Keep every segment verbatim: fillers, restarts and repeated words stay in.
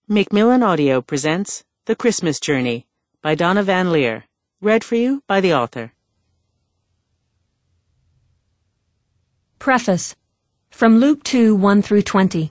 Macmillan Audio presents The Christmas Journey by Donna Van Leer, read for you by the author. Preface. From Luke two, one through twenty.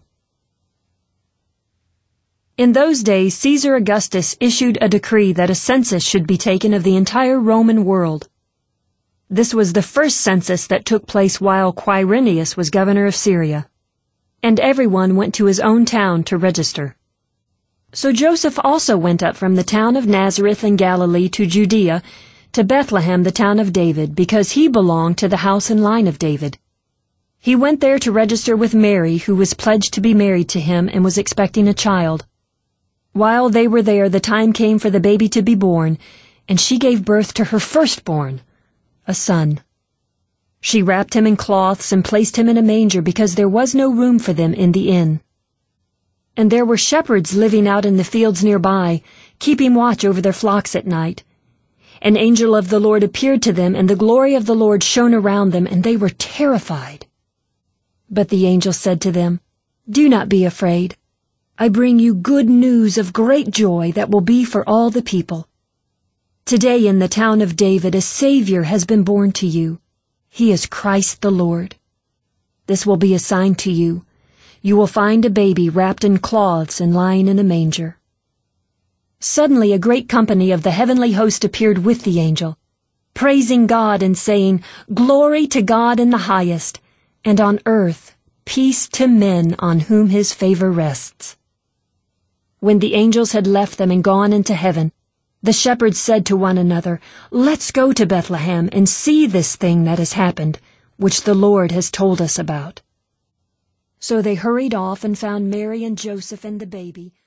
In those days Caesar Augustus issued a decree that a census should be taken of the entire Roman world. This was the first census that took place while Quirinius was governor of Syria, and everyone went to his own town to register. So Joseph also went up from the town of Nazareth in Galilee to Judea, to Bethlehem the town of David, because he belonged to the house and line of David. He went there to register with Mary, who was pledged to be married to him and was expecting a child. While they were there, the time came for the baby to be born, and she gave birth to her firstborn, a son. She wrapped him in cloths and placed him in a manger because there was no room for them in the inn. And there were shepherds living out in the fields nearby, keeping watch over their flocks at night. An angel of the Lord appeared to them, and the glory of the Lord shone around them, and they were terrified. But the angel said to them, "Do not be afraid. I bring you good news of great joy that will be for all the people. Today in the town of David a Savior has been born to you. He is Christ the Lord. This will be a sign to you. You will find a baby wrapped in cloths and lying in a manger." Suddenly a great company of the heavenly host appeared with the angel, praising God and saying, "Glory to God in the highest, and on earth peace to men on whom his favor rests." When the angels had left them and gone into heaven, the shepherds said to one another, "Let's go to Bethlehem and see this thing that has happened, which the Lord has told us about." So they hurried off and found Mary and Joseph and the baby,